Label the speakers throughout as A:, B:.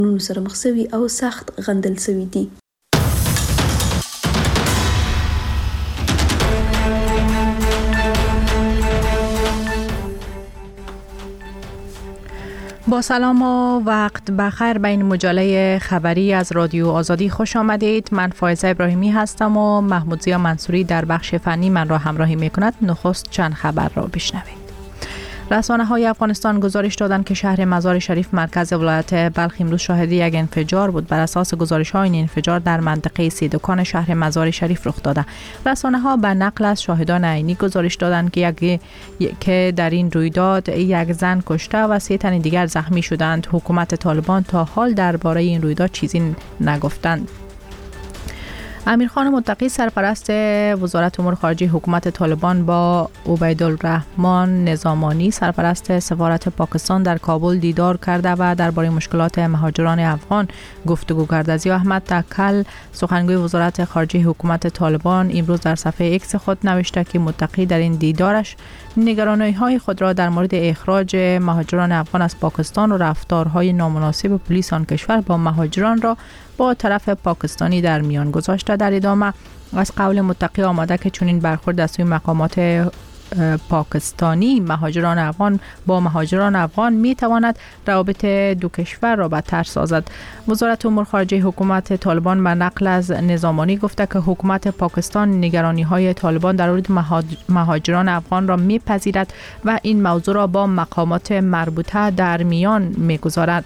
A: نو سره مخ شوي او سخت غندل شوي دي.
B: با سلام و وقت بخیر بین مجله خبری از رادیو آزادی خوش آمدید. من فائزه ابراهیمی هستم و محمود ضیا منصوری در بخش فنی من را همراهی می کند. نخست چند خبر را بشنوید. رسانه‌های افغانستان گزارش دادند که شهر مزار شریف مرکز ولایت بلخ امروز شاهد یک انفجار بود. بر اساس گزارش‌های این انفجار در منطقه سیدکان شهر مزار شریف رخ داده. رسانه‌ها به نقل از شاهدان عینی گزارش دادند که در این رویداد یک زن کشته و 3 تن دیگر زخمی شدند. حکومت طالبان تا حال درباره این رویداد چیزی نگفتند. امیرخان متقی سرپرست وزارت امور خارجه حکومت طالبان با عبیدالرحمن نظامانی سرپرست سفارت پاکستان در کابل دیدار کرده و درباره مشکلات مهاجران افغان گفتگو کرده. ضیا احمد توکل سخنگوی وزارت خارجه حکومت طالبان امروز در صفحه ایکس خود نوشته که متقی در این دیدارش نگرانی‌های خود را در مورد اخراج مهاجران افغان از پاکستان و رفتارهای نامناسب پلیس آن کشور با مهاجران را با طرف پاکستانی در میان گذاشته. در ادامه از قول متقی آمده که چنین برخورد از سوی مقامات پاکستانی مهاجران افغان با مهاجران افغان می تواند روابط دو کشور را بدتر سازد. وزارت امور خارجه حکومت طالبان به نقل از نظامانی گفته که حکومت پاکستان نگرانی های طالبان در مورد مهاجران افغان را می پذیرد و این موضوع را با مقامات مربوطه در میان می گذارد.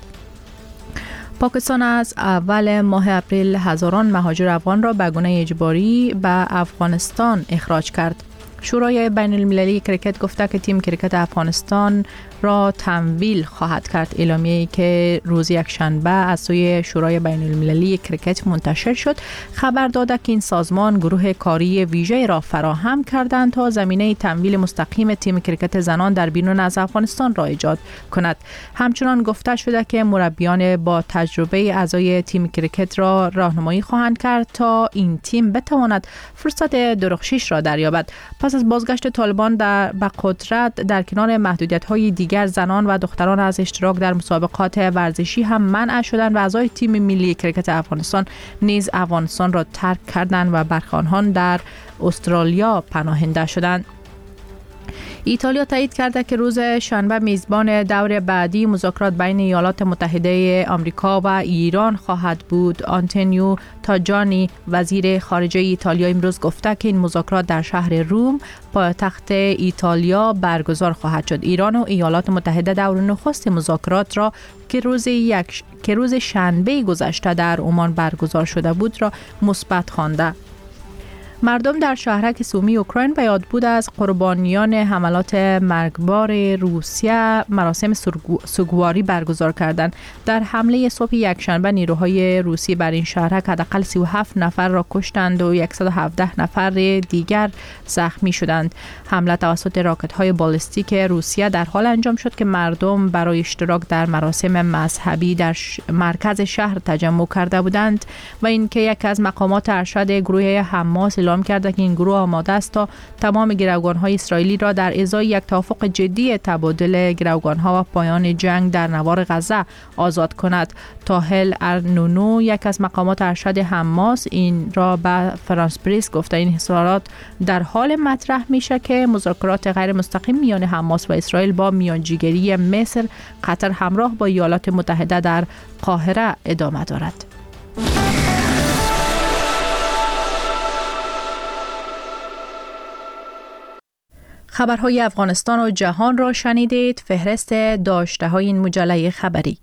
B: پاکستان از اول ماه اپریل هزاران مهاجر افغان را به گونه اجباری به افغانستان اخراج کرد. شورای بین المللی کرکت گفته که تیم کرکت افغانستان را تمویل خواهد کرد. اعلامیه‌ای که روز یکشنبه از سوی شورای بین المللی کرکت منتشر شد خبر داده که این سازمان گروه کاری ویژه را فراهم کردند تا زمینه تمویل مستقیم تیم کرکت زنان در بیرون از افغانستان را ایجاد کند. همچنان گفته شده که مربیان با تجربه اعضای تیم کرکت را راهنمایی خواهند کرد تا این تیم بتواند فرصت درخشش را دریابد. پس از بازگشت طالبان به قدرت در کنار محدودیت‌های دیگر زنان و دختران از اشتراک در مسابقات ورزشی هم منع شدند و اعضای تیم ملی کرکت افغانستان نیز افغانستان را ترک کردند و برخی آنها در استرالیا پناهنده شدند. ایتالیا تایید کرده که روز شنبه میزبان دور بعدی مذاکرات بین ایالات متحده آمریکا و ایران خواهد بود. آنتونیو تاجانی وزیر خارجه ایتالیا امروز گفته که این مذاکرات در شهر روم پایتخت ایتالیا برگزار خواهد شد. ایران و ایالات متحده دور نخست مذاکرات را که روز شنبه گذشته در عمان برگزار شده بود را مثبت خوانده. مردم در شهرک سومی اوکراین به یاد بود از قربانیان حملات مرگبار روسیه مراسم سوگواری برگزار کردند. در حمله صبح یکشنبه نیروهای روسی بر این شهرک حداقل 37 نفر را کشتند و 117 نفر دیگر زخمی شدند. حمله توسط راکت‌های بالستیک روسیه در حال انجام شد که مردم برای اشتراک در مراسم مذهبی در مرکز شهر تجمع کرده بودند و اینکه یکی از مقامات ارشد گروه حماس اعلام کرده که این گروه آماده است تا تمام گروگان‌های اسرائیلی را در ازای یک توافق جدی تبادل گروگان‌ها و پایان جنگ در نوار غزه آزاد کند. تاهل ارنونو یک از مقامات ارشد حماس این را به فرانس پرس گفته این اظهارات در حال مطرح میشه که مذاکرات غیر مستقیم میان حماس و اسرائیل با میانجیگری مصر، قطر همراه با ایالات متحده در قاهره ادامه دارد. خبرهای افغانستان و جهان را شنیدید. فهرست داشته‌های این مجله خبری.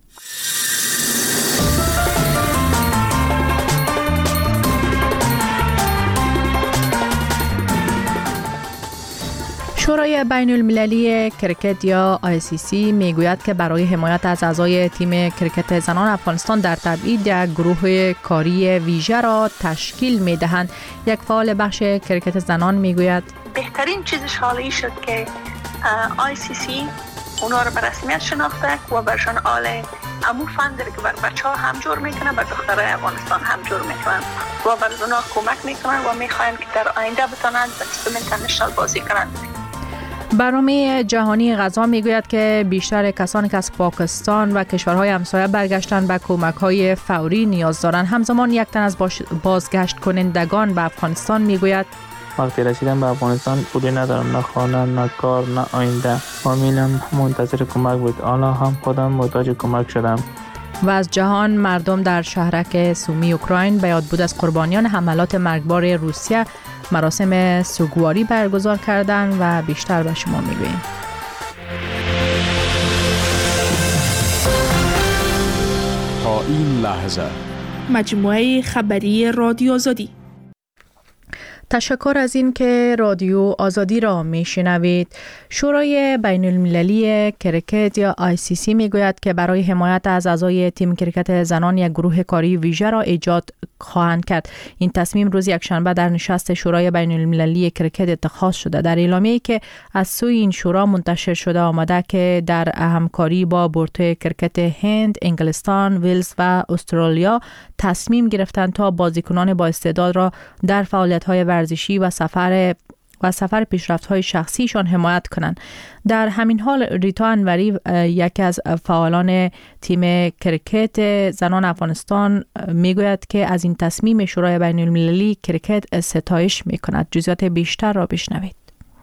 B: شورای بین المللی کرکت یا ICC میگوید که برای حمایت از اعضای تیم کرکت زنان افغانستان در تبعید یک گروه کاری ویژه را تشکیل میدهند. یک فعال بخش کرکت زنان میگوید
C: بهترین چیزش حالی شد که ICC اونا رو به رسمیت شناخته و برشان امو فند که بر بچه ها هم جور میکنن، بر دخترای افغانستان هم جور میکنن و بر اونا کمک میکنن و میخواین که در آینده بتونن به سیستم اینترنشنال بازی کنن.
B: برنامه جهانی غذا میگوید که بیشتر کسانی که از پاکستان و کشورهای همسایه برگشتن به کمک‌های فوری نیاز دارند. همزمان یک تن از بازگشت کنندگان به افغانستان میگوید
D: وقتی رسیدم به افغانستان پولی ندارم، نه خانه، نه کار، نه آینده. فامیلم منتظر کمک بود. حالا هم خودم محتاج کمک شدم.
B: و از جهان مردم در شهرک سومی اوکراین به یاد بود از قربانیان حملات مرگبار روسیه مراسم سوگواری برگزار کردند و بیشتر به شما میگوییم.
E: تا این لحظه
F: مجموعه خبری رادیو آزادی.
B: تشکر از این که رادیو آزادی را میشنوید. شورای بین المللی کرکت یا ICC میگوید که برای حمایت از اعضای تیم کرکت زنان یک گروه کاری ویژه را ایجاد خواهند کرد. این تصمیم روز یکشنبه در نشست شورای بین المللی کرکت اتخاذ شده. در اعلامیه‌ای که از سوی این شورا منتشر شده آمده که در همکاری با بورد کرکت هند، انگلستان، ویلز و استرالیا تصمیم گرفتند تا بازیکنان با استعداد را در فعالیت‌های ورزشی و سفر پیشرفت‌های شخصیشان حمایت کنند. در همین حال ریتا انوری، یکی از فعالان تیم کرکت زنان افغانستان، میگوید که از این تصمیم شورای بین المللی کرکت ستایش می‌کند. جزئیات بیشتر را بشنوید.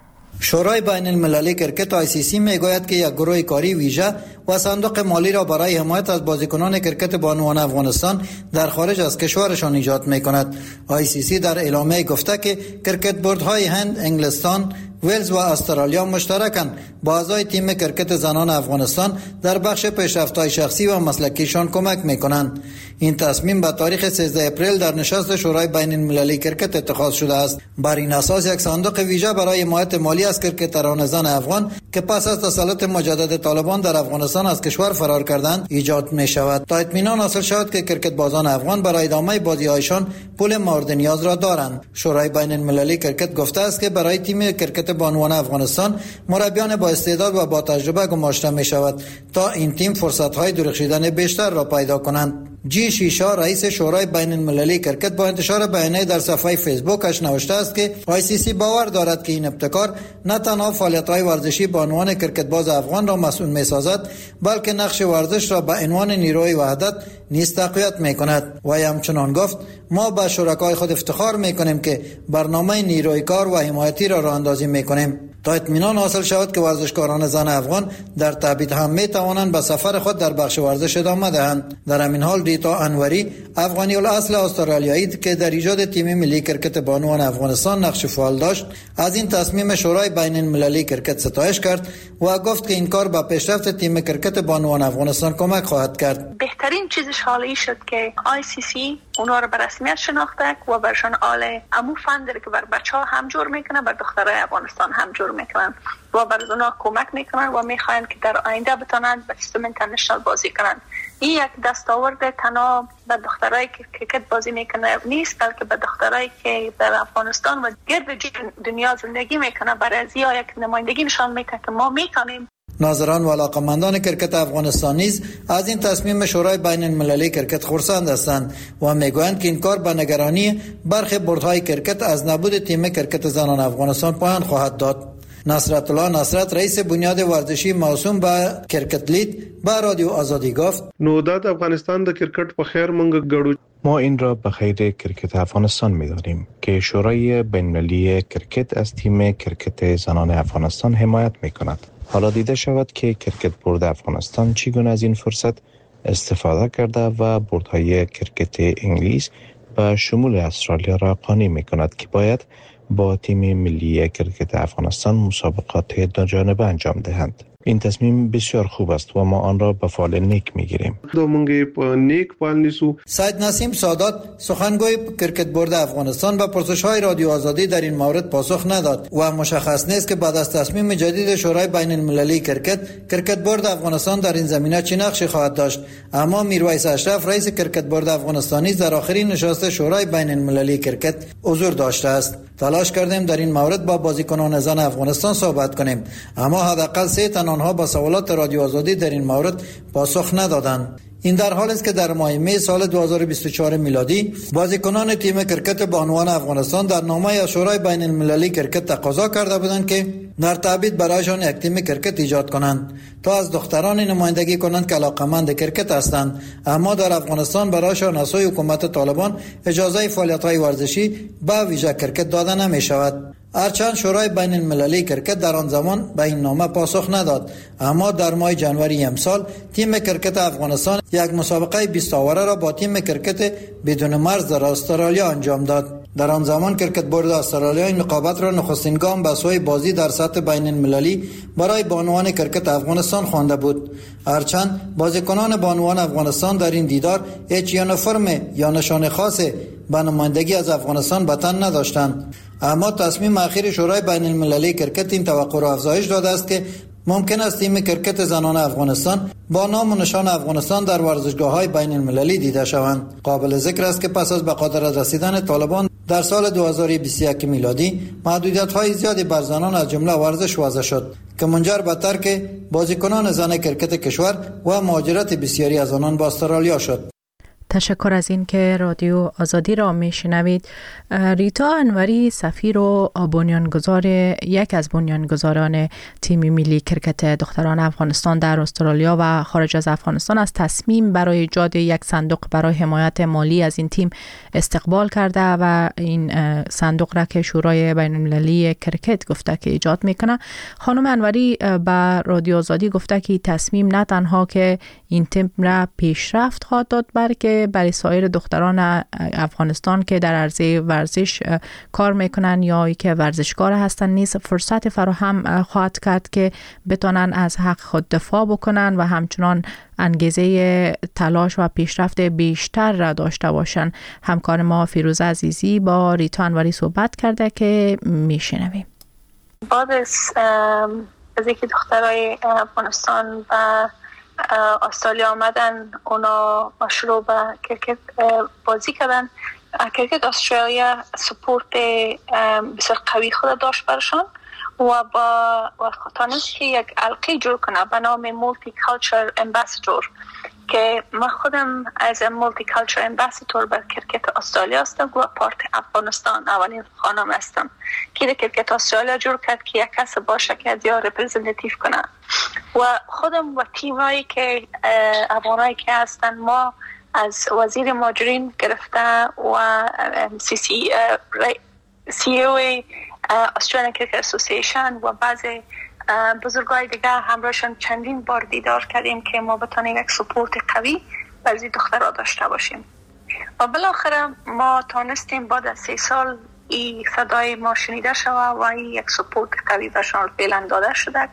G: شورای بین المللی کرکت ICC میگوید که یک گروه کاری ویژه و صندوق مالی را برای حمایت از بازیکنان کرکت بانوان افغانستان در خارج از کشورشان ایجاد میکند. ICC در اعلامیه گفته که کرکت بوردهای هند، انگلستان، ویلز و استرالیا مشترکاً با اعضای تیم کرکت زنان افغانستان در بخش پیشرفت‌های شخصی و مسلکیشان کمک می‌کنند. این تصمیم به تاریخ 13 اپریل در نشست شورای بین المللی کرکت اتخاذ شده است. بر این اساس یک صندوق ویژه برای حمایت مالی از کرکتران زن افغان که پس از تسلط مجدد طالبان در افغانستان از کشور فرار کردند ایجاد می‌شود تا اطمینان حاصل شود که کرکت بازان افغان برای ادامه بازی‌هایشان پول مورد نیاز را دارند. شورای بین المللی کرکت گفته است که برای تیم کرکت بانوان افغانستان مربیان با استعداد و با تجربه گماشته می شود تا این تیم فرصت‌های درخشیدن بیشتر را پیدا کنند. جی شیشا رئیس شورای بین المللی کرکت با انتشار بیانیه در صفحه فیسبوکش نوشته است که ICC باور دارد که این ابتکار نه تنها فعالیت‌های ورزشی بانوان کرکت باز افغان را مسئول می‌سازد، بلکه نقش ورزش را به عنوان نیروی وحدت نیز تقویت می‌کند. و همچنان گفت ما به شرکای خود افتخار می‌کنیم که برنامه نیروی کار و حمایتی را راه‌اندازی می‌کنیم تا اطمینان حاصل شود که ورزشکاران زن افغان در تبعید هم می توانند به سفر خود در بخش ورزش ادامه دهند. در همین حال ریتا انوری، افغانی الاصل استرالیایی که در ایجاد تیم ملی کرکت بانوان افغانستان نقش فعال داشت، از این تصمیم شورای بین المللی کرکت ستایش کرد و گفت که این کار به پیشرفت تیم کرکت بانوان افغانستان کمک خواهد کرد.
C: بهترین چیزش حالی شد که ICC اونا رو به رسمیت شناخته و برشان آله امو فندر که بر بچه‌ها هم جور میکنه، بر دخترای افغانستان هم جور میکنن و بر اونا کمک میکنن و میخواین که در آینده بتونن به سیستم اینترنشنال بازی کنن. این یک دستاورد تنها به دخترایی که کرکت بازی میکنه نیست، بلکه به دخترایی که در افغانستان و گرد دنیا زندگی میکنه برای از یک نمایندگی نشان میده که ما میتونیم.
G: ناظران و علاقمندان کرکت افغانستان نیز از این تصمیم شورای بین المللی کرکت خرسند هستند و میگویند که این کار به نگرانی برخی بوردهای کرکت از نبود تیم کرکت زنان افغانستان پایان خواهد داد. نصرت الله نصرت، رئیس بنیاد ورزشی موسوم به کرکت لید، به رادیو آزادی گفت:
H: نو د افغانستان د کرکټ په خیر مونږ ګړو.
I: ما این را به خیر کرکت افغانستان می‌دانیم که شورای بین‌المللی کرکت از تیم کرکت زنان افغانستان حمایت می‌کند. حالا دیده شود که کرکت بورد افغانستان چگونه از این فرصت استفاده کرده و بوردهای کرکت انگلیس به شمول استرالیا را قانع می‌کند که باید با تیم ملی کرکت افغانستان مسابقات دو جانبه انجام دهند. این تصمیم بسیار خوب است و ما آن را به فال نیک می‌گیریم.
G: سید نسیم سادات، سخنگوی کرکت بورد افغانستان، به پرسش‌های رادیو آزادی در این مورد پاسخ نداد و مشخص نیست که بعد از تصمیم جدید شورای بین المللی کرکت بورد افغانستان در این زمینه چه نقشی خواهد داشت. اما میرویس اشرف، رئیس کرکت بورد افغانستانی، در آخرین نشست شورای بین المللی کرکت حضور داشته است. تلاش کردیم در این مورد با بازیکنان زن افغانستان صحبت کنیم، اما حداقل 3 تن آنها با سوالات رادیو آزادی در این مورد پاسخ ندادند. این در حالی است که در ماه می سال 2024 میلادی بازیکنان تیم کرکت بانوان افغانستان در نامه از شورای بین المللی کرکت تقاضا کرده بودند که در تبعید برایشان یک تیم کرکت ایجاد کنند تا از دختران نمایندگی کنند که علاقمند کرکت هستند، اما در افغانستان برایشان از سوی حکومت طالبان اجازه فعالیت‌های ورزشی به ویژه کرکت داده نمی شود. هرچند شورای بین المللی کرکت در آن زمان به این نامه پاسخ نداد، اما در ماه جنوری امسال تیم کرکت افغانستان یک مسابقه 20 آوره را با تیم کرکت بدون مرز در استرالیا انجام داد. در آن زمان کرکت بورد استرالیا این رقابت را نخستین گام به سوی بازی در سطح بین المللی برای بانوان کرکت افغانستان خوانده بود. هرچند بازیکنان بانوان افغانستان در این دیدار هیچ یونیفرم یا نشان خاص به نمایندگی از افغانستان به تن نداشتند، اما تصمیم اخیر شورای بین المللی کرکت این توقع را افزایش داده است که ممکن است تیم کرکت زنان افغانستان با نام و نشان افغانستان در ورزشگاه‌های بین المللی دیده شوند. قابل ذکر است که پس از به قدرت رسیدن طالبان در سال 2021 میلادی محدودیت‌های زیادی بر زنان از جمله ورزش وضع شد که منجر به ترک بازیکنان زن کرکت کشور و مهاجرت بسیاری از آنان به استرالیا شد.
B: تشکر از این که رادیو آزادی را میشنوید. ریتا انوری سفیر و یکی از بنیانگذاران تیم ملی کرکت دختران افغانستان در استرالیا و خارج از افغانستان از تصمیم برای ایجاد یک صندوق برای حمایت مالی از این تیم استقبال کرده و این صندوق را که شورای بین المللی کرکت گفته که ایجاد میکنه. خانم انوری به رادیو آزادی گفته که تصمیم نه تنها که این تیم را پیشرفت خواهد داد، بلکه برای سایر دختران افغانستان که در عرصه ورزش کار میکنن یا که ورزشکار هستن نیز فرصت فراهم خواهد کرد که بتونن از حق خود دفاع بکنن و همچنان انگیزه تلاش و پیشرفت بیشتر را داشته باشن. همکار ما فیروزه عزیزی با ریتا انوری صحبت کرده که میشنویم.
C: بعد از اینکه دخترای افغانستان و استرالیا آمدن، اونا شروع به کرکت بازی کردن. کرکت استرالیا سپورت بسیار قوی خود داشت برشان و تانست که یک حلقه جور کنه به نام مولتی کالچر امباسادور که من خودم از مولتی کالچر امباسادور بر کرکت استرالیا هستم و پارت افغانستان اولین خانم هستم که کرکت استرالیا جور کرد که یک کس باشه که از یا رپرزنتیو کنه و خودم و تیمایی که افغانایی که هستن ما از وزیر مهاجرین گرفته و سی او استرالیان کرکت اسوسییشن و بعضی بزرگای دیگه همراهشان چندین بار دیدار کردیم که ما بتونیم یک سپورت قوی برای دخترها داشته باشیم و بالاخره ما تونستیم بعد از 3 سال این صدای ما شنیده شده و این یک سپورت قوی برشان فعلا داده شده.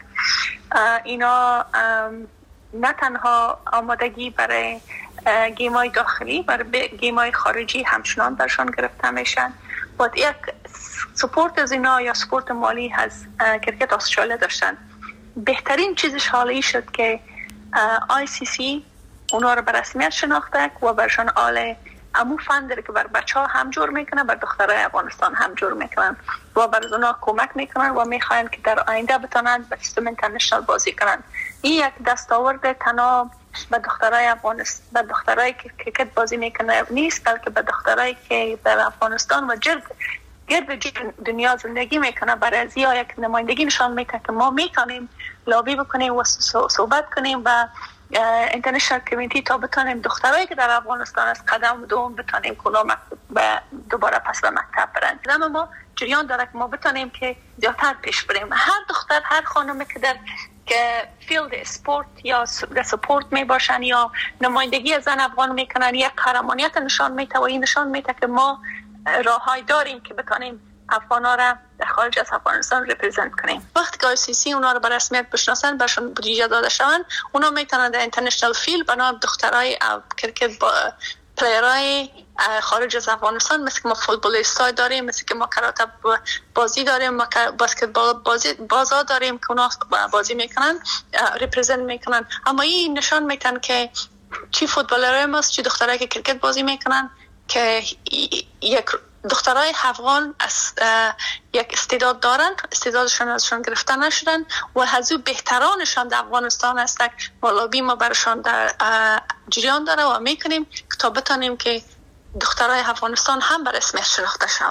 C: اینا نه تنها آمادگی برای گیمای داخلی، برای گیمای خارجی همچنان برشان گرفته میشن و یک سپورت از اینا یا سپورت مالی از کرکت استرالیا داشتن. بهترین چیزش حالی شد که ICC اونا رو به رسمیت شناخته و برشان آله امو فندر که بر بچه ها هم جور میکنه، بر دخترای افغانستان هم جور میکنن و بر اونا کمک میکنن و میخواین که در آینده بتونن به سیستم اینترنشنال بازی کنن. این یک دستاورد تنها به دخترای افغانستان، به دخترای که کرکت بازی میکنه نیست، بلکه به دخترای که در افغانستان و گرد دنیا زندگی میکنه برای از یک نمایندگی نشان میده که ما میتونیم لابی بکنیم و صحبت کنیم و اینترنشنال کمیونیتی تا بتونیم دخترایی که در افغانستان از قدم دوم بتونیم کلا دوباره پس به مکتب برن. اما ما جریان داره که ما بتونیم که زیادتر پیش بریم. هر دختر، هر خانمی که در فیلد اسپورت یا سپورت می باشن یا نمایندگی از زن افغان میکنن یک قهرمانیت نشان میده و این نشان میده که ما راههای داریم که بتونیم افغانا را در خارج از افغانستان رپرزنت کنیم. وقتی که ICC اونا رو به رسمیت بشناسن، برشون بودجه داده شون، اونا میتونن در اینترنشنال فیلد بنا دخترای کرکت پلیرای خارج از افغانستان، مثل که ما فوتبالیستای داریم، مثل که ما کراته بازی داریم، ما بسکتبال بازا داریم که اونا بازی میکنن، رپرزنت میکنن. اما این نشان میتن که چی فوتبالرای ماست، چی دخترایی که کرکت بازی میکنن که یک دخترای افغان از یک استعداد دارن، استعدادشون ازشون گرفته نشدن و هزو بهترانشان در افغانستان هستن. لابی ما برشان در جریان داره و میکنیم تا بتانیم که دخترای افغانستان هم به رسمیت شناخته شوند.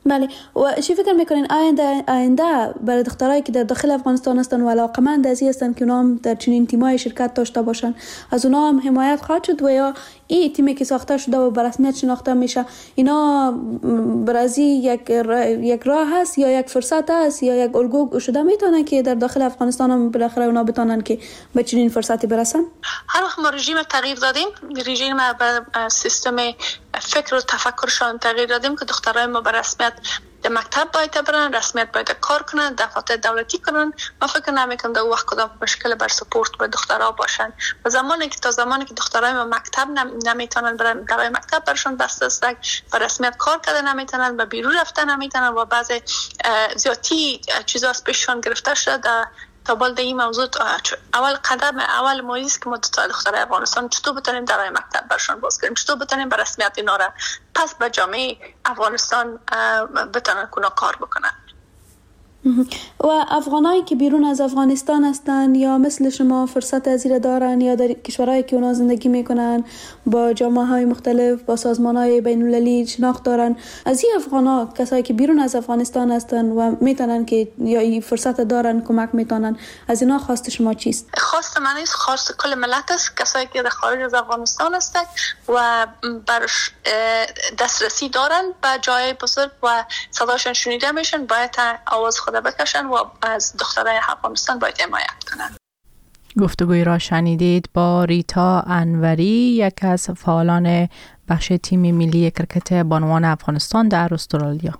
A: بله و چی فکر میکنین آینده برای دخترایی که در داخل افغانستان هستن و علاقمند از این هستن که اونا هم در چنین تیمای شرکت داشته باشن، از اونا هم حمایت خواهد شد و یا این تیمی که ساخته شده و به رسمیت شناخته میشه اینا برازی یک راه هست یا یک فرصت هست یا یک الگو شده میتونه که در داخل افغانستان هم بالاخره اونا بتونن که به چنین فرصتی برسن؟
C: هر وقت ما رژیم تغییر دادیم، رژیم به سیستم فکر و تفکرشان تغییر دادیم که دخترای ما به رسمیت در مکتب باید برن، رسمیت باید کار کنن، دفاتر دولتی کنن. من فکر نمیکنم در وقت کدام مشکل بر سپورت به دخترها باشن. و زمانی که دخترای ما مکتب نمیتونن برن، درای مکتب برشون بسته است، به رسمیت کار کردن نمیتونن، به بیرون رفتن نمیتونن و بعض زیادی چیزا از پیششون گرفته شده. تا بالد این موضوع اول مویز که ما دخترای افغانستان چطور بتونیم درای مکتب برشون باز کنیم، چطور بتونیم به رسمیت اینا را پس به جامعه افغانستان بتونن کار بکنن.
A: و افغانایی که بیرون از افغانستان هستن یا مثل شما فرصت از این دارن یا در کشورهایی که اونا زندگی میکنن با جامعه های مختلف با سازمان های بین المللی شناخت دارن، از این افغانا کسایی که بیرون از افغانستان هستن و میتونن که یا این فرصت دارن کمک میتونن، از اینا خواست شما چیست؟
C: خواست من نیست، خواست کل ملت است. کسایی که در خارج از افغانستان هستن و برش دسترسی دارن به جای بزرگ و صداشون شنیده میشن، باید آواز خود بکشن و از دخترای افغانستان باید حمایت کنن.
B: گفتگوی را شنیدید با ریتا انوری، یک از فعالان بخش تیم ملی کرکت بانوان افغانستان در استرالیا.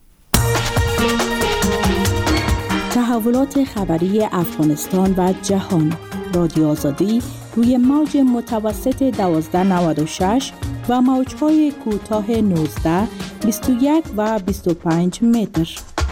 J: تحولات خبری افغانستان و جهان، رادیو آزادی روی موج متوسط 1296 و موج‌های کوتاه 19، 21 و 25 متر.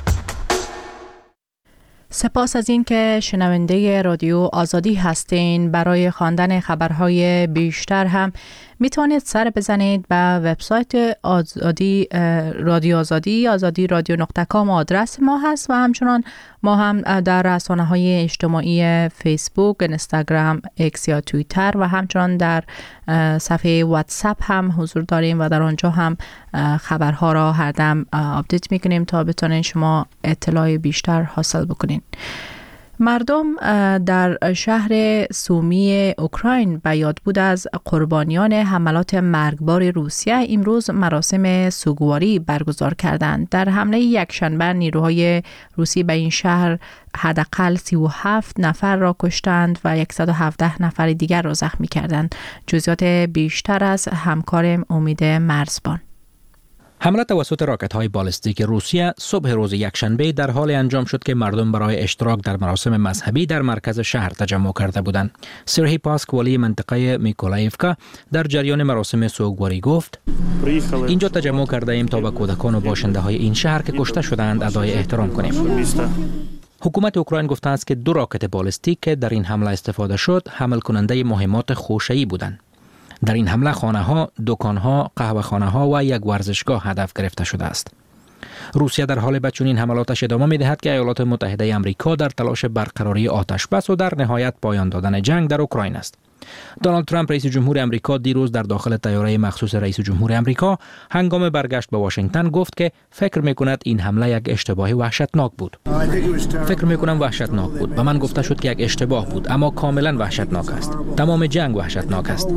B: سپاس از این که شنونده رادیو آزادی هستین. برای خواندن خبرهای بیشتر هم میتونید سر بزنید به وبسایت آزادی رادیو آزادی رادیو.com آدرس ما هست و همچنان ما هم در رسانه‌های اجتماعی فیسبوک، اینستاگرام، اکس یا توییتر و همچنان در صفحه واتساپ هم حضور داریم و در آنجا هم خبرها را هر دم آپدیت میکنیم تا بتونین شما اطلاع بیشتر حاصل بکنین. مردم در شهر سومی اوکراین به یاد بود از قربانیان حملات مرگبار روسیه امروز مراسم سوگواری برگزار کردند. در حمله یکشنبه نیروهای روسی به این شهر حداقل 37 نفر را کشتند و 117 نفر دیگر را زخمی کردند. جزئیات بیشتر از همکارم امید مرزبان.
K: حمله توسط راکت‌های بالستیک روسیه صبح روز یکشنبه در حال انجام شد که مردم برای اشتراک در مراسم مذهبی در مرکز شهر تجمع کرده بودند. سرهی پاسک ولی منطقه میکولایفکا در جریان مراسم سوگواری گفت: اینجا تجمع کرده ایم تا به کودکان و باشنده‌های این شهر که کشته شدند ادای احترام کنیم. حکومت اوکراین گفته است که 2 راکت بالستیک که در این حمله استفاده شد حمل کننده مهمات خوشه‌ای بودند. در این حمله خانه‌ها، دکان‌ها، قهوه‌خانه‌ها و یک ورزشگاه هدف گرفته شده است. روسیه در حال به چنین حملاتش ادامه می‌دهد که ایالات متحده آمریکا در تلاش برقراری آتش بس و در نهایت پایان دادن جنگ در اوکراین است. دونالد ترامپ رئیس جمهور آمریکا دیروز در داخل طیاره مخصوص رئیس جمهور آمریکا هنگام برگشت به واشنگتن گفت که فکر می‌کند این حمله یک اشتباه وحشتناک بود. فکر می‌کنم وحشتناک بود. به من گفته شد که یک اشتباه بود، اما کاملا وحشتناک است. تمام جنگ وحشتناک است.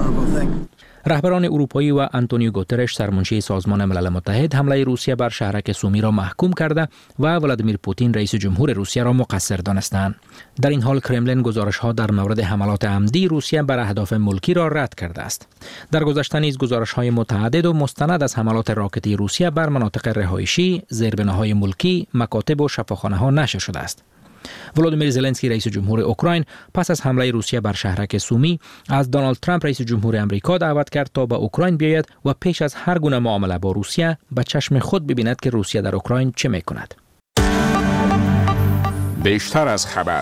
K: رهبران اروپایی و آنتونیو گوترش سرمنشی سازمان ملل متحد حمله روسیه بر شهرک سومی را محکوم کرده و ولادیمیر پوتین رئیس جمهور روسیه را مقصر دانستند. در این حال کرملین گزارش‌ها در مورد حملات عمدی روسیه بر اهداف ملکی را رد کرده است. در گذشته نیز گزارش‌های متعدد و مستند از حملات راکتی روسیه بر مناطق رهایشی، زیربناهای ملکی، مکاتب و شفاخانه‌ها نشر شده است. ولادیمیر زلنسکی رئیس جمهور اوکراین پس از حمله روسیه بر شهرک سومی از دونالد ترامپ رئیس جمهور آمریکا دعوت کرد تا به اوکراین بیاید و پیش از هر گونه معامله با روسیه به چشم خود ببیند که روسیه در اوکراین چه میکند.
E: بیشتر از خبر.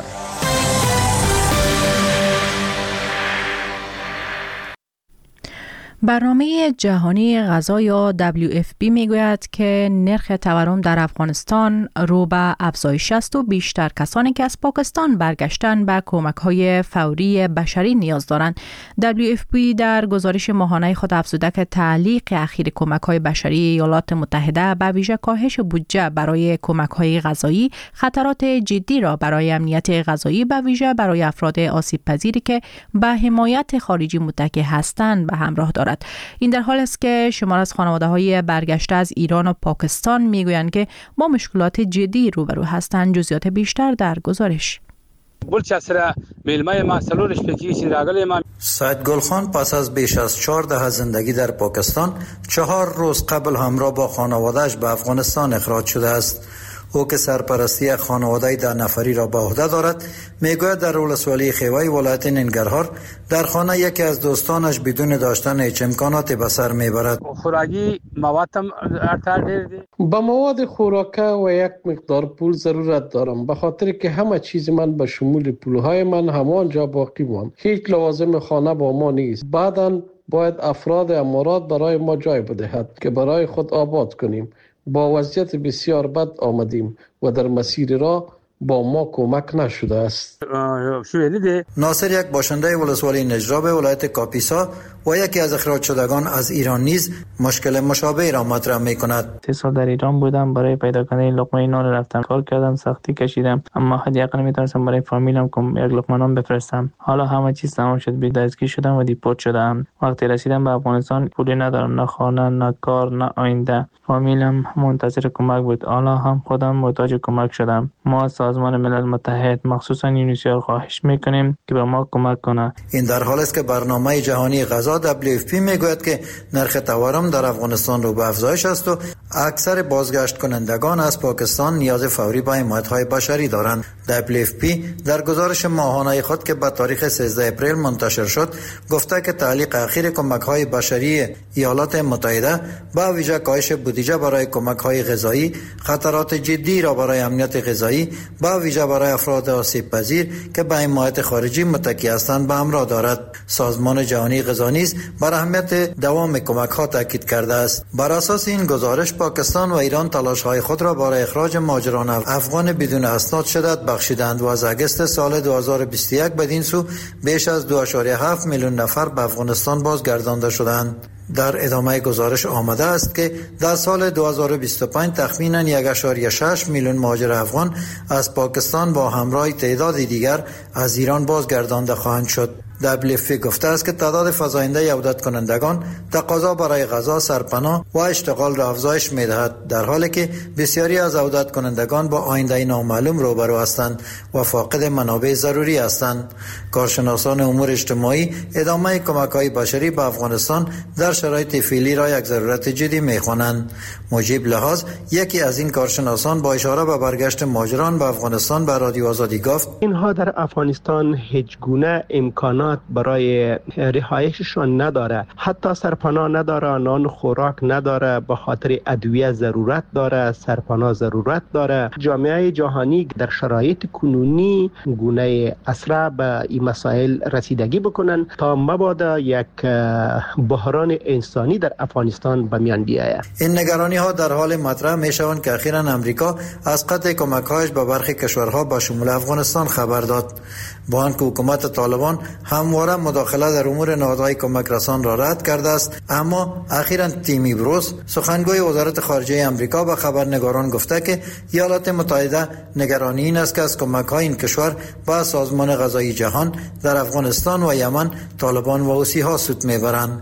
B: برنامه جهانی غذا یا WFP میگوید که نرخ تورم در افغانستان رو به افزایش است و بیشتر کسانی که از پاکستان برگشتن به کمک‌های فوری بشری نیاز دارند. WFP در گزارش ماهانه خود افزوده که تعلیق اخیر کمک‌های بشری ایالات متحده به ویژه کاهش بودجه برای کمک‌های غذایی خطرات جدی را برای امنیت غذایی به ویژه برای افراد آسیب‌پذیری که به حمایت خارجی متکی هستند به همراه دارد. این در حال است که شمار از خانواده‌های برگشته از ایران و پاکستان میگویند که با مشکلات جدی روبرو هستند. جزئیات بیشتر در گزارش.
G: سید گلخان پس از بیش از 14 زندگی در پاکستان 4 روز قبل همراه با خانواده‌اش به افغانستان اخراج شده است. او که سرپرستی خانواده 10 نفری را به عهده دارد میگوید در ولسوالی خیوای ولایت ننگرهار در خانه یکی از دوستانش بدون داشتن هیچ امکاناتی به سر میبرد.
L: خوراکی موادم با مواد خوراکه و یک مقدار پول ضرورت دارم، به خاطر که همه چیز من به شمول پولهای من همانجا باقی ماند. هیچ لوازم خانه با ما نیست. بعداً باید افراد امارات برای ما جای بدهد که برای خود آباد کنیم. با وضعیت بسیار بد آمدیم و در مسیر راه با ما کمک نشده است.
G: ناصر یک باشنده ولسوالی نجراب ولایت کاپیسا و یکی از اخراج شدگان از ایران نیز مشکل مشابه را مطرح می‌کند.
D: 3 سال در ایران بودم، برای پیدا کردن لقمه نان رفتم، کار کردم، سختی کشیدم، اما حداقل میتونستم برای فامیلم یک لقمه نان بفرستم. حالا همه چیز تمام شد، بی‌دستگیر شدم و دیپورت شدم. وقتی رسیدم به افغانستان پولی ندارم، نه خانه، نه کار، نه آینده. فامیلم منتظر کمک بود. حالا هم خودم محتاج کمک شدم. ما سازمان ملل متحد مخصوصا یونیسف خواهش میکنیم که به ما کمک کنه.
G: این در حال است که برنامه جهانی غذا WFP میگوید که نرخ تورم در افغانستان رو به افزایش است و اکثر بازگشت کنندگان از پاکستان نیاز فوری به حمایت‌های بشری دارند. WFP در گزارش ماهانه خود که به تاریخ 13 اپریل منتشر شد گفته که تعلیق اخیر کمک‌های بشری ایالات متحده با ویژه کاهش بودجه برای کمک‌های غذایی خطرات جدی را برای امنیت غذایی با ویژه برای افراد آسیب‌پذیر که به حمایت خارجی متکی هستند به همراه دارد. سازمان جهانی غذا نیز بر اهمیت دوام کمک‌ها تاکید کرده است. بر اساس این گزارش پاکستان و ایران تلاش‌های خود را برای اخراج مهاجران افغان بدون اسناد شدت بخشیدند و از اگست سال 2021 بدین سو بیش از 2.7 میلیون نفر به افغانستان بازگردانده شدند. در ادامه گزارش آمده است که در سال 2025 تخمیناً 1.6 میلیون مهاجر افغان از پاکستان با همراه تعدادی دیگر از ایران بازگردانده خواهند شد. WFP گفته است که تعداد فزاینده عودت کنندگان تقاضا برای غذا، سرپناه و اشتغال را افزایش می‌دهد، در حالی که بسیاری از عودت کنندگان با آینده نامعلوم روبرو هستند و فاقد منابع ضروری هستند. کارشناسان امور اجتماعی ادامه کمک‌های بشری به افغانستان در شرایط فعلی را یک ضرورت جدی می‌خوانند. مجیب لحاظ یکی از این کارشناسان با اشاره به برگشت مهاجران به افغانستان به رادیو آزادی گفت:
L: اینها در افغانستان هیچ گونه امکانات برای رهایششان نداره، حتی سرپناه نداره، نان خوراک نداره، به خاطر ادویه ضرورت داره، سرپناه ضرورت داره. جامعه جهانی در شرایط کنونی گونه اسرع به این مسائل رسیدگی بکنن تا مبادا یک بحران انسانی در افغانستان به میان بیاید.
G: این نگرانی ها در حال مطرح می شوند که اخیراً امریکا از قطع کمک‌هایش به برخی کشورها به شمول افغانستان خبر داد. با آنکه حکومت طالبان همواره مداخله در امور نهادهای کمک رسان را رد کرده است، اما اخیراً تیمی بروس سخنگوی وزارت خارجه امریکا به خبرنگاران گفته که ایالات متحده نگرانی این است که از کمک‌های این کشور به سازمان غذایی جهان در افغانستان و یمن طالبان و حوثی‌ها سود میبرند.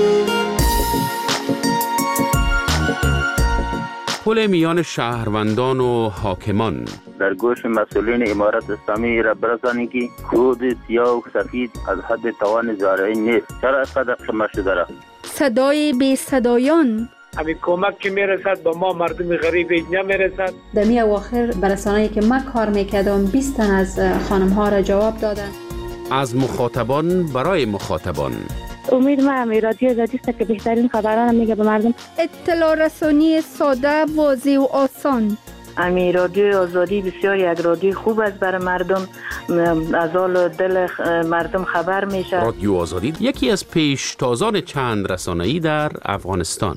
M: پل میان شهروندان و حاکمان
N: در گوش مسئولین امارت اسلامی را برسانید که کود سیاه و سفید از حد توان زارعین نیست. چرا اینقدر شما شده را؟
O: صدای بی صدایان
P: همین کمک که میرسد به ما مردم غریب نمیرسد.
A: دمی اواخر برسانه‌ای که من کار میکردم 20 تن از خانم ها را جواب دادن.
M: از مخاطبان برای مخاطبان.
Q: امید ما رادیو آزادی است که بهترین خبران میگه به مردم.
O: اطلاع رسانی ساده، واضح و آسان.
Q: امی رادیو آزادی بسیار یک رادیو خوب است برای مردم، از حال دل مردم خبر میشه.
M: رادیو آزادی یکی از پیشتازان چند رسانه‌ای در افغانستان.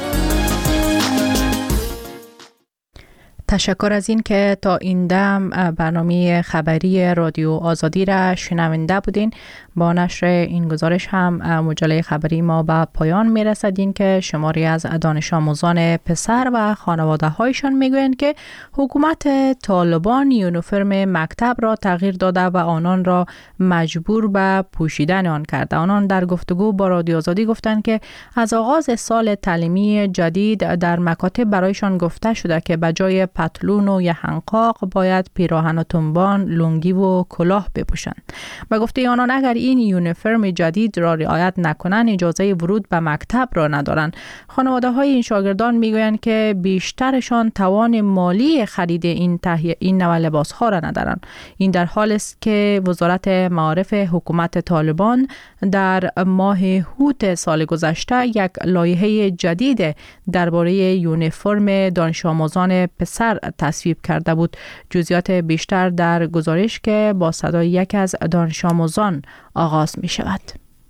B: تشکر از این که تا این دم برنامه خبری رادیو آزادی را شنونده بودین. با نشر این گزارش هم مجله خبری ما به پایان می رسد. این که شماری از دانش آموزان پسر و خانواده هایشان می گویند که حکومت طالبان یونیفرم مکتب را تغییر داده و آنان را مجبور به پوشیدن آن کرده. آنان در گفتگو با رادیو آزادی گفتند که از آغاز سال تعلیمی جدید در مکاتب برایشان گفته شده که به جای پتلون و یحنقاق باید پیراهن و تنبان، لنگی و کلاه بپوشند. به گفته آنان اگر این یونیفرم جدید را رعایت نکنند اجازه ورود به مکتب را ندارند. خانواده های این شاگردان میگویند که بیشترشان توان مالی خرید این نوع لباس ها را ندارند. این در حالی است که وزارت معارف حکومت طالبان در ماه هوت سال گذشته یک لایحه جدید درباره یونیفرم دانش آموزان پسر تصویب کرده بود. جزئیات بیشتر در گزارش که با صدای یک از دانش آموزان آغاز می شود.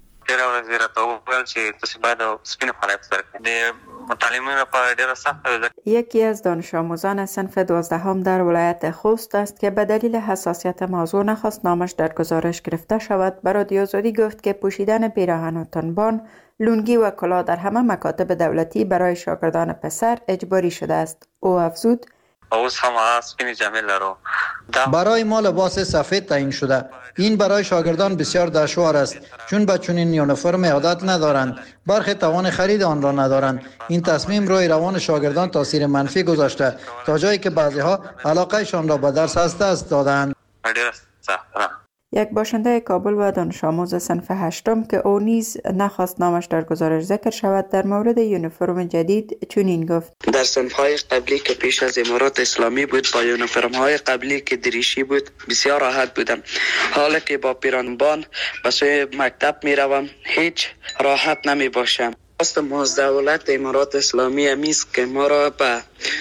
R: یکی از دانش آموزان صنف 12 در ولایت خوست است که به دلیل حساسیت موضوع نخواست نامش در گزارش گرفته شود. به رادیو آزادی گفت که پوشیدن پیراهن و تنبان، لنگی و کلاه در همه مکاتب دولتی برای شاگردان پسر اجباری شده است. او افزود:
G: برای ما لباس سفید تعیین شده. این برای شاگردان بسیار دشوار است چون به چنین یونیفرم عادت ندارند. برخی توان خرید آن را ندارند. این تصمیم روی روان شاگردان تاثیر منفی گذاشته تا جایی که بعضیها علاقهشان را به درس از دست دادند.
R: یک باشنده کابل و دانش آموز صنف 8 که او نیز نخواست نامش در گزارش ذکر شود در مورد یونیفرم جدید چنین گفت:
S: در صنف‌های قبلی که پیش از امارات اسلامی بود با یونیفرم‌های قبلی که دریشی بود بسیار راحت بودم. حالا که با پیرانبان به سوی مکتب میروم هیچ راحت نمی باشم. خواستم از دولت امارات اسلامی امیست که ما را به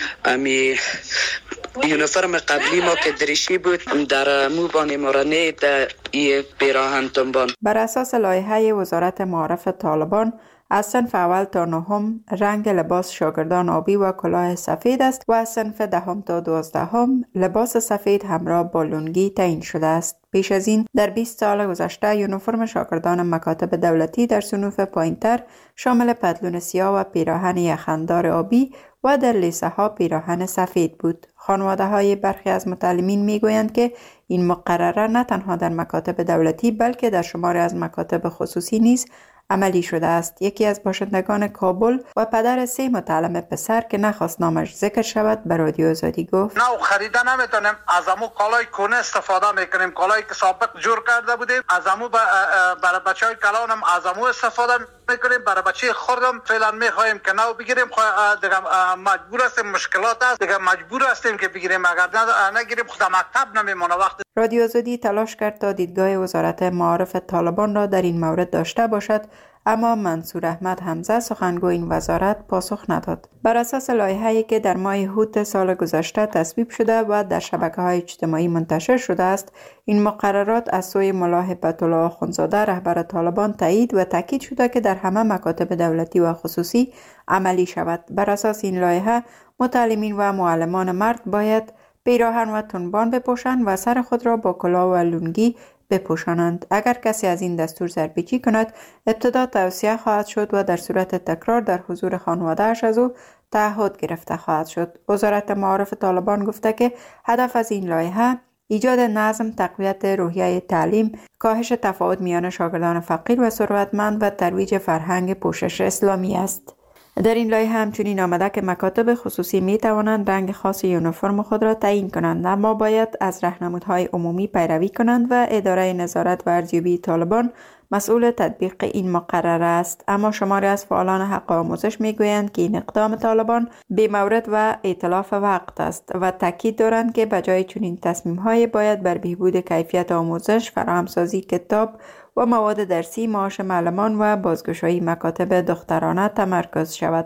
S: یونیفرم قبلی ما که دریشی بود در موبان مورانه در ای پیراهن تنبان.
R: بر اساس لایحه وزارت معارف طالبان از صنف اول تا 9 رنگ لباس شاگردان آبی و کلاه سفید است و از صنف 10 تا 12 لباس سفید همراه با لنگی تعیین شده است. پیش از این در 20 سال گذشته یونیفرم شاگردان مکاتب دولتی در صنوف پایینتر شامل پتلون سیاه و پیراهن یخندار آبی و در لیسه ها پیراهن سفید بود. خانواده های برخی از متعلمین می گویند که این مقرره نه تنها در مکاتب دولتی بلکه در شماری از مکاتب خصوصی نیز عملی شده است. یکی از باشندگان کابل و پدر 3 متعلم پسر که نخواست نامش ذکر شود به رادیو آزادی گفت:
T: نه خریده نمیتونیم، از امو کالای کونه استفاده میکنیم، کالایی که سابق جور کرده بودیم از امو برای بچهای کلانم از امو استفاده میکنیم، برای بچه خودم فعلا میخوایم که نو بگیریم. دیگه مجبور هستیم، مشکلات است دیگه مجبور هستیم که بگیریم، اگر نگیریم خود مکتب نمیمونه. وقت
R: رادیو آزادی تلاش کرد تا دیدگاه وزارت معارف طالبان را در این مورد داشته باشد، اما منصور احمد حمزه سخنگوی این وزارت پاسخ نداد. بر اساس لایحه‌ای که در ماه هوت سال گذشته تصویب شده و در شبکه‌های اجتماعی منتشر شده است، این مقررات از سوی ملا هبت الله آخوندزاده رهبر طالبان تایید و تاکید شده که در همه مکاتب دولتی و خصوصی عملی شود. بر اساس این لایحه متعلمین و معلمان مرد باید پیراهن و تنبان بپوشند و سر خود را با کلاه و لنگی بپوشانند. اگر کسی از این دستور سرپیچی کند ابتدا توصیه خواهد شد و در صورت تکرار در حضور خانواده‌اش از او تعهد گرفته خواهد شد. وزارت معارف طالبان گفته که هدف از این لایحه ایجاد نظم، تقویت روحیه تعلیم، کاهش تفاوت میان شاگردان فقیر و ثروتمند و ترویج فرهنگ پوشش اسلامی است. در این لایحه همچنین آمده که مکاتب خصوصی می توانند رنگ خاص یونیفرم خود را تعیین کنند، اما باید از راهنمودهای عمومی پیروی کنند و اداره نظارت و ارزیابی طالبان مسئول تطبیق این مقرره است. اما شماری از فعالان حق آموزش می گویند که این اقدام طالبان بی مورد و ائتلاف وقت است و تاکید دارند که بجای چنین تصمیم‌های باید بر بهبود کیفیت آموزش، فراهمسازی کتاب و مواد درسی، معاش معلمان و بازگشایی مکاتب دخترانه تمرکز شود.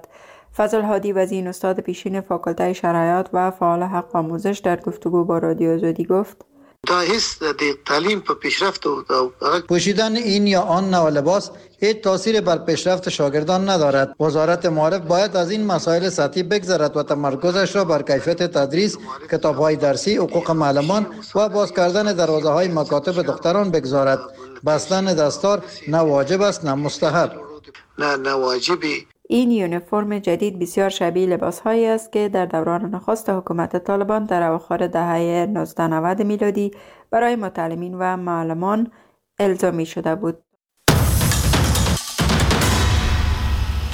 R: فضل هادی وزین استاد پیشین فاکولته شرایط و فعال حق آموزش در گفتگو با رادیو آزادی گفت:
U: دا هیست د تعلیم په پیشرفت او
G: پوشیدن این یا آن نوع لباس هیچ تاثیر بر پیشرفت شاگردان ندارد. وزارت معارف باید از این مسائل سطحی بگذرد و تمرکزش را بر کیفیت تدریس، کتاب‌های درسی، حقوق معلمان و باز کردن دروازه‌های مکاتب دختران بگذارد. بستن دستار نه واجب است نه مستحب.
U: نه واجبی.
R: این یونیفرم جدید بسیار شبیه لباس‌هایی است که در دوران نخست حکومت طالبان در اواخر دهه 1990 میلادی برای متعلمین و معلمان الزامی شده بود.